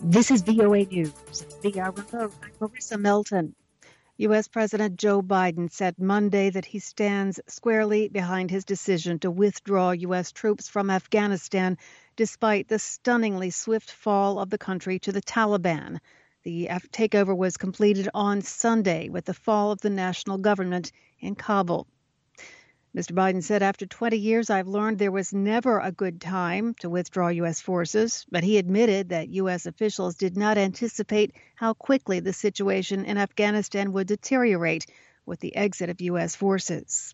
This is VOA News via remote. I'm Marissa Melton. U.S. President Joe Biden said Monday that he stands squarely behind his decision to withdraw U.S. troops from Afghanistan despite the stunningly swift fall of the country to the Taliban. The takeover was completed on Sunday with the fall of the national government in Kabul. Mr. Biden said, after 20 years, I've learned there was never a good time to withdraw U.S. forces, but he admitted that U.S. officials did not anticipate how quickly the situation in Afghanistan would deteriorate with the exit of U.S. forces.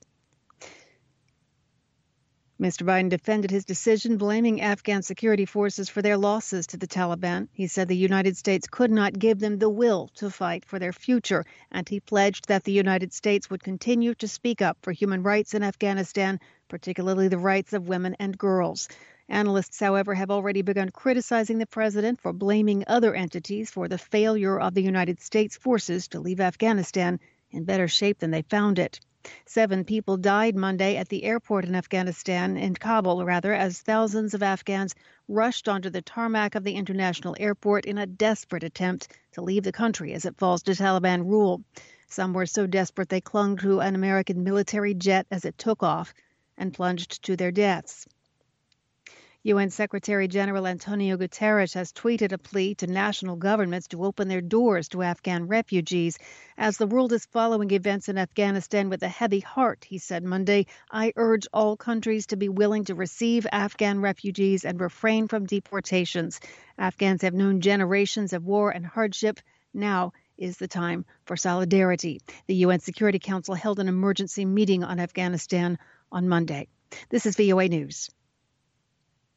Mr. Biden defended his decision, blaming Afghan security forces for their losses to the Taliban. He said the United States could not give them the will to fight for their future, and he pledged that the United States would continue to speak up for human rights in Afghanistan, particularly the rights of women and girls. Analysts, however, have already begun criticizing the president for blaming other entities for the failure of the United States forces to leave Afghanistan in better shape than they found it. 7 people died Monday at the airport in Kabul, as thousands of Afghans rushed onto the tarmac of the international airport in a desperate attempt to leave the country as it falls to Taliban rule. Some were so desperate they clung to an American military jet as it took off and plunged to their deaths. UN Secretary General Antonio Guterres has tweeted a plea to national governments to open their doors to Afghan refugees. As the world is following events in Afghanistan with a heavy heart, he said Monday, I urge all countries to be willing to receive Afghan refugees and refrain from deportations. Afghans have known generations of war and hardship. Now is the time for solidarity. The UN Security Council held an emergency meeting on Afghanistan on Monday. This is VOA News.